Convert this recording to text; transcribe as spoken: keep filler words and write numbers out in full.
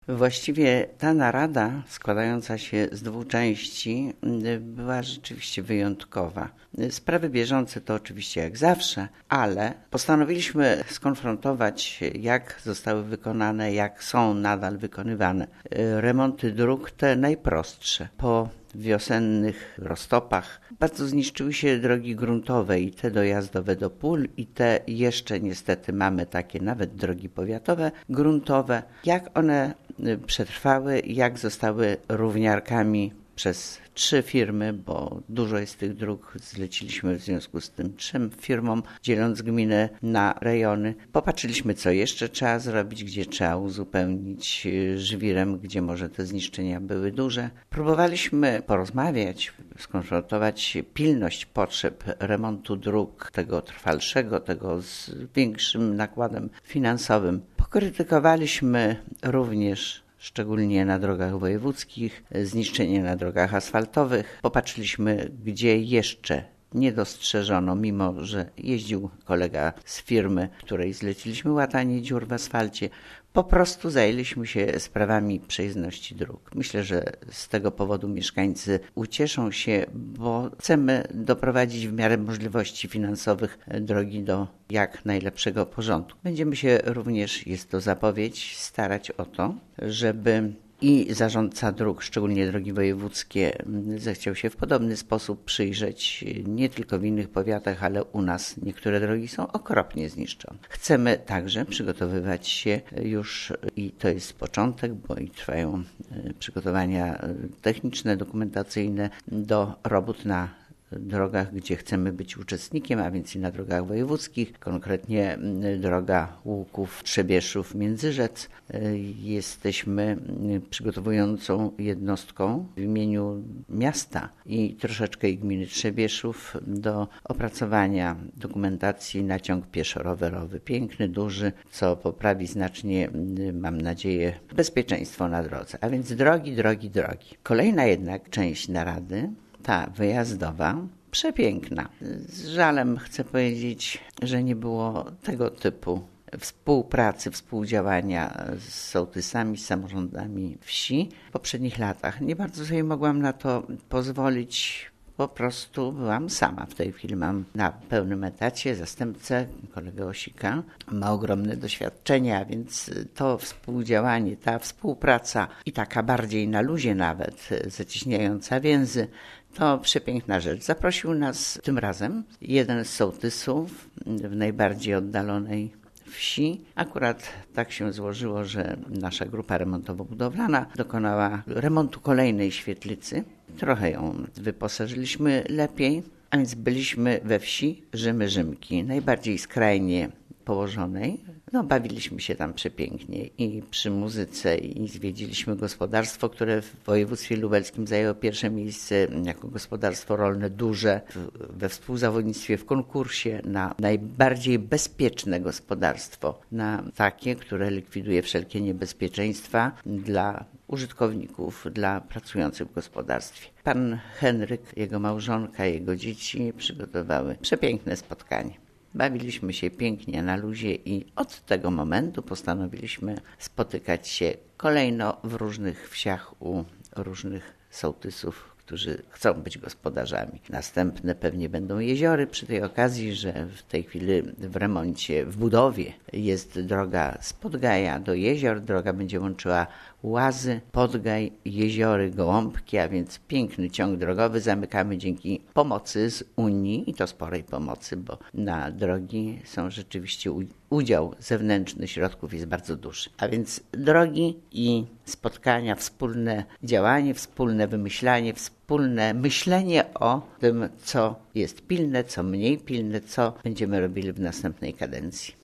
Właściwie ta narada, składająca się z dwóch części, była rzeczywiście wyjątkowa. Sprawy bieżące to oczywiście jak zawsze, ale postanowiliśmy skonfrontować, jak zostały wykonane, jak są nadal wykonywane remonty dróg, te najprostsze. Po wiosennych roztopach bardzo zniszczyły się drogi gruntowe i te dojazdowe do pól i te jeszcze niestety mamy takie nawet drogi powiatowe, gruntowe. Jak one przetrwały, jak zostały równiarkami przez trzy firmy, bo dużo jest tych dróg, zleciliśmy w związku z tym trzem firmom, dzieląc gminę na rejony. Popatrzyliśmy, co jeszcze trzeba zrobić, gdzie trzeba uzupełnić żwirem, gdzie może te zniszczenia były duże. Próbowaliśmy porozmawiać, skonfrontować pilność potrzeb remontu dróg, tego trwalszego, tego z większym nakładem finansowym. Pokrytykowaliśmy również szczególnie na drogach wojewódzkich, zniszczenie na drogach asfaltowych. Popatrzyliśmy, gdzie jeszcze nie dostrzeżono, mimo że jeździł kolega z firmy, której zleciliśmy łatanie dziur w asfalcie. Po prostu zajęliśmy się sprawami przejezdności dróg. Myślę, że z tego powodu mieszkańcy ucieszą się, bo chcemy doprowadzić w miarę możliwości finansowych drogi do jak najlepszego porządku. Będziemy się również, jest to zapowiedź, starać o to, żeby i zarządca dróg, szczególnie drogi wojewódzkie, zechciał się w podobny sposób przyjrzeć nie tylko w innych powiatach, ale u nas niektóre drogi są okropnie zniszczone. Chcemy także przygotowywać się już, i to jest początek, bo i trwają przygotowania techniczne, dokumentacyjne do robót na drogach, gdzie chcemy być uczestnikiem, a więc i na drogach wojewódzkich, konkretnie droga Łuków-Trzebieszów, Międzyrzec. Jesteśmy przygotowującą jednostką w imieniu miasta i troszeczkę i gminy Trzebieszów do opracowania dokumentacji na ciąg pieszo-rowerowy. Piękny, duży, co poprawi znacznie, mam nadzieję, bezpieczeństwo na drodze. A więc drogi, drogi, drogi. Kolejna jednak część narady, ta wyjazdowa, przepiękna. Z żalem chcę powiedzieć, że nie było tego typu współpracy, współdziałania z sołtysami, z samorządami wsi w poprzednich latach. Nie bardzo sobie mogłam na to pozwolić. Po prostu byłam sama. W tej chwili mam na pełnym etacie zastępcę, kolegę Osika. Ma ogromne doświadczenie, a więc to współdziałanie, ta współpraca i taka bardziej na luzie nawet, zacieśniająca więzy, to przepiękna rzecz. Zaprosił nas tym razem jeden z sołtysów w najbardziej oddalonej wsi. Akurat tak się złożyło, że nasza grupa remontowo-budowlana dokonała remontu kolejnej świetlicy. Trochę ją wyposażyliśmy lepiej, a więc byliśmy we wsi Rzymy-Rzymki, najbardziej skrajnie położonej. No, bawiliśmy się tam przepięknie i przy muzyce, i zwiedziliśmy gospodarstwo, które w województwie lubelskim zajęło pierwsze miejsce jako gospodarstwo rolne duże we współzawodnictwie w konkursie na najbardziej bezpieczne gospodarstwo, na takie, które likwiduje wszelkie niebezpieczeństwa dla użytkowników, dla pracujących w gospodarstwie. Pan Henryk, jego małżonka, jego dzieci przygotowały przepiękne spotkanie. Bawiliśmy się pięknie na luzie i od tego momentu postanowiliśmy spotykać się kolejno w różnych wsiach u różnych sołtysów, którzy chcą być gospodarzami. Następne pewnie będą jeziory przy tej okazji, że w tej chwili w remoncie, w budowie jest droga z Podgaja do Jezior. Droga będzie łączyła Łazy, Podgaj, Jeziory, Gołąbki, a więc piękny ciąg drogowy zamykamy dzięki pomocy z Unii i to sporej pomocy, bo na drogi są rzeczywiście udział zewnętrzny środków jest bardzo duży. A więc drogi i spotkania, wspólne działanie, wspólne wymyślanie, wspólne myślenie o tym, co jest pilne, co mniej pilne, co będziemy robili w następnej kadencji.